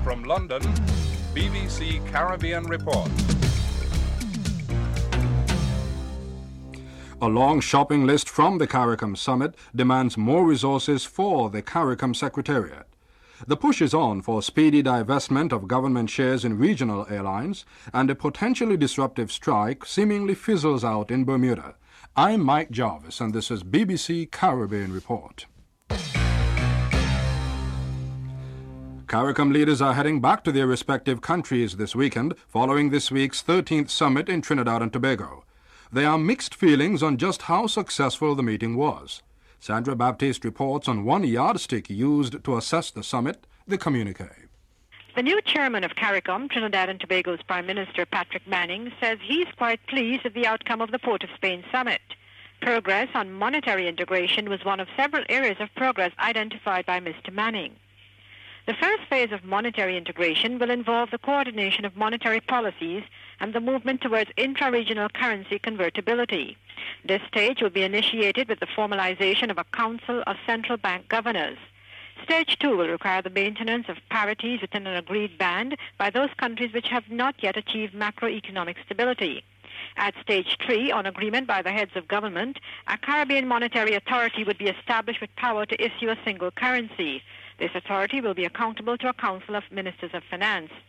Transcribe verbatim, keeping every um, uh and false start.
From London, B B C Caribbean Report. A long shopping list from the CARICOM summit demands more resources for the CARICOM Secretariat. The push is on for speedy divestment of government shares in regional airlines, and a potentially disruptive strike seemingly fizzles out in Bermuda. I'm Mike Jarvis, and this is B B C Caribbean Report. CARICOM leaders are heading back to their respective countries this weekend, following this week's thirteenth summit in Trinidad and Tobago. There are mixed feelings on just how successful the meeting was. Sandra Baptiste reports on one yardstick used to assess the summit, the communique. The new chairman of CARICOM, Trinidad and Tobago's Prime Minister Patrick Manning, says he's quite pleased with the outcome of the Port of Spain summit. Progress on monetary integration was one of several areas of progress identified by Mister Manning. The first phase of monetary integration will involve the coordination of monetary policies and the movement towards intra-regional currency convertibility. This stage will be initiated with the formalization of a council of central bank governors. Stage two will require the maintenance of parities within an agreed band by those countries which have not yet achieved macroeconomic stability. At stage three, on agreement by the heads of government, a Caribbean Monetary Authority would be established with power to issue a single currency. This authority will be accountable to a council of ministers of finance.